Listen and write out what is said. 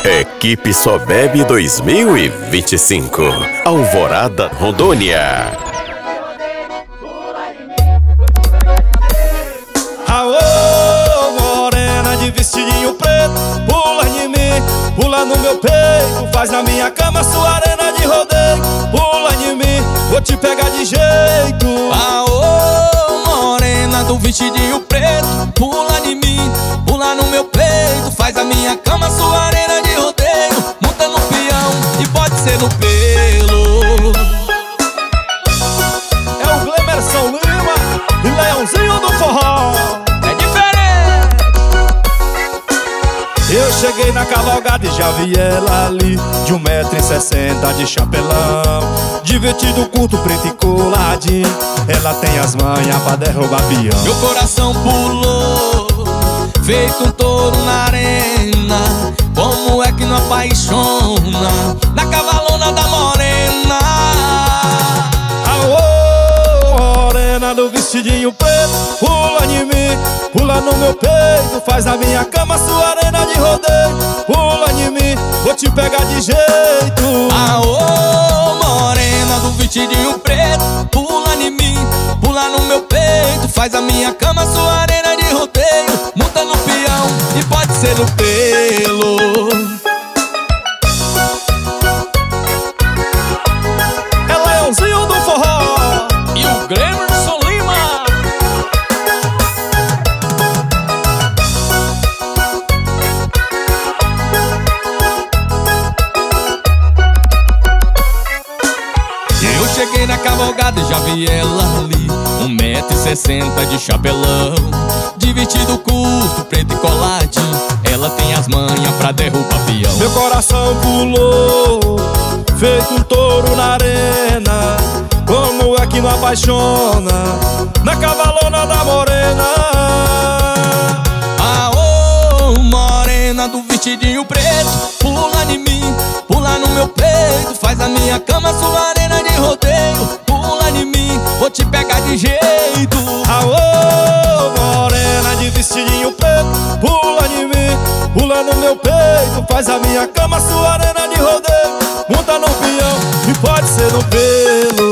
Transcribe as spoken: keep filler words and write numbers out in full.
Equipe Só Bebe dois mil e vinte e cinco, Alvorada, Rondônia. Aô, morena de vestidinho preto, pula em mim, pula no meu peito, faz na minha cama sua arena de rodeio. Pula em mim, vou te pegar de jeito. Aô, morena do vestidinho preto, pula em mim, pula no meu peito, faz a minha cama sua arena de rodeio. Monta no peão e pode ser no pelo. É o Glemerson Lima e Leãozinho do Forró. É diferente. Eu cheguei na cavalgada e já vi ela ali, de um metro e sessenta de chapelão, de vestido curto, preto e coladinho. Ela tem as manhas pra derrubar peão. Meu coração pulou, feito um touro na arena. Como é que não apaixona na cavalona da morena? Aô, morena do vestidinho preto, pula em mim, pula no meu peito, faz na minha cama sua arena de rodeio. Pula em mim, vou te pegar de jeito. Aô, morena do vestidinho preto, pula em mim, pula no meu peito, faz a minha cama sua arena de rodeio. Monta no peão e pode ser no pelo. É Leãozinho do Forró E o Glemerson Lima. Eu cheguei na cavalgada e já vi ela ali, um metro e sessenta de chapelão, de vestido curto, preto e coladinho. Ela tem as manhas pra derrubar peão. Meu coração pulou, feito um touro na arena. Como é que não apaixona na cavalona da morena? Aô, morena do vestidinho preto, pula em mim, pula no meu peito, faz a minha cama sua arena de rodeio. Pula em mim, vou te pegar de jeito. Aô, morena de vestidinho preto, pula em mim, pula no meu peito, faz a minha cama sua arena de rodeio. Monta no peão e pode ser no pelo.